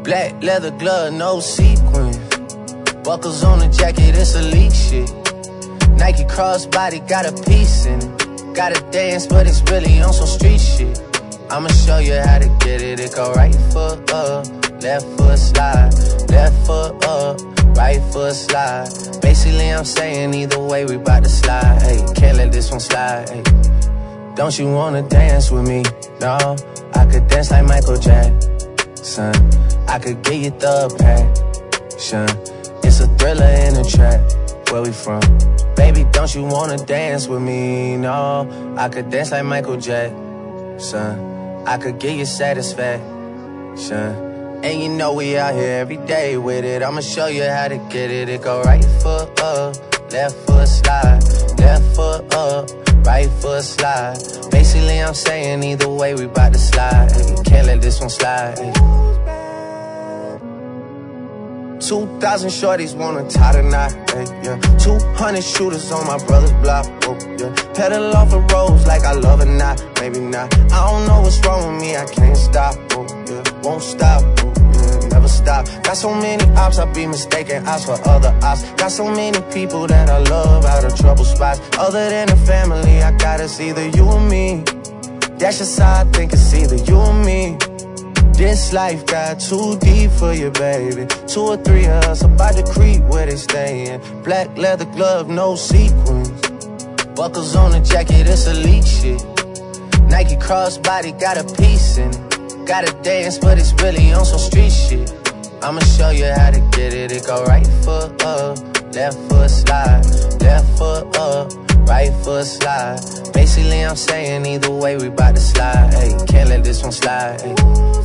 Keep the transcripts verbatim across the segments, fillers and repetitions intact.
Black leather glove, no sequins. Buckles on the jacket, it's elite shit. Nike crossbody, got a piece in it. Gotta dance, but it's really on some street shit. I'ma show you how to get it. It go right foot up, left foot slide, left foot up, right foot slide. Basically, I'm saying either way, we bout to slide. Hey, can't let this one slide. Hey. Don't you wanna dance with me? No, I could dance like Michael Jackson. I could get you the passion. It's a thriller in the trap. Where we from? Baby, don't you wanna dance with me? No, I could dance like Michael Jackson. I could get you satisfaction. And you know we out here every day with it. I'ma show you how to get it. It go right foot up, left foot slide, left foot up, right foot slide. Basically, I'm saying either way, we bout to slide. Hey, can't let this one slide. Hey. Two thousand shorties wanna tie the knot, hey, yeah. Two hundred shooters on my brother's block, oh, yeah. Pedal off the roads like I love it, not, maybe not. I don't know what's wrong with me, I can't stop, oh, yeah. Won't stop, oh, yeah, never stop. Got so many ops, I be mistaken ops for other ops. Got so many people that I love out of trouble spots. Other than the family, I got it's either you or me. That's just how I think it's either you or me. This life got too deep for you, baby. Two or three of us about to creep where they stayin'. Black leather glove, no sequins. Buckles on the jacket, it's elite shit. Nike crossbody, got a piece in it. Gotta dance, but it's really on some street shit. I'ma show you how to get it. It go right foot up, left foot slide, left foot up, right foot slide. Basically, I'm saying either way, we bout to slide. Hey, can't let this one slide. Hey.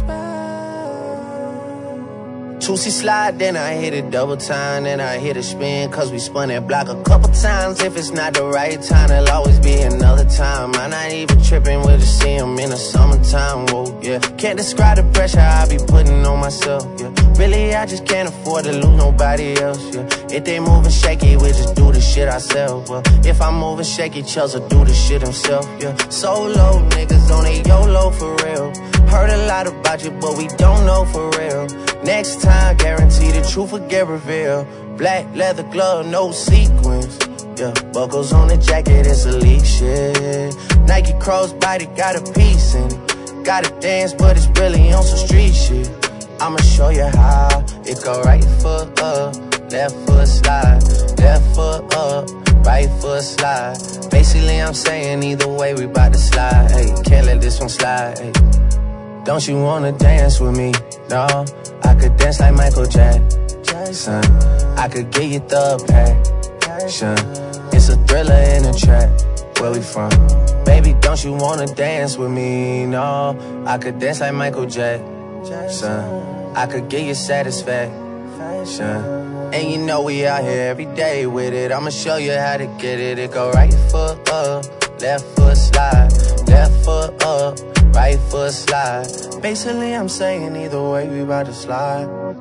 two C slide, then I hit it double time, then I hit a spin, cause we spun that block a couple times. If it's not the right time, there'll always be another time. I'm not even tripping, we'll just see him in the summertime, whoa, yeah. Can't describe the pressure I be putting on myself, yeah. Really, I just can't afford to lose nobody else, yeah. If they moving shaky, we just do the shit ourselves, well. If I'm moving shaky, Chelsea do the shit himself, yeah. Solo niggas on a YOLO for real. Heard a lot about you, but we don't know for real. Next time, guarantee the truth will get revealed. Black leather glove, no sequins. Yeah, buckles on the jacket, it's elite shit. Nike crossbody, got a piece in it. Gotta dance, but it's really on some street shit. I'ma show you how. It go right foot up, left foot slide, left foot up, right foot slide. Basically, I'm saying either way, we bout to slide. Hey, can't let this one slide. Hey. Don't you wanna dance with me? No, I could dance like Michael Jackson. I could get you the passion. It's a thriller in a trap. Where we from? Baby, don't you wanna dance with me? No, I could dance like Michael Jackson. I could get you satisfaction. And you know we out here every day with it. I'ma show you how to get it. It go right foot up, left foot slide, left foot up, right foot slide. Basically, I'm saying either way, we bout to slide.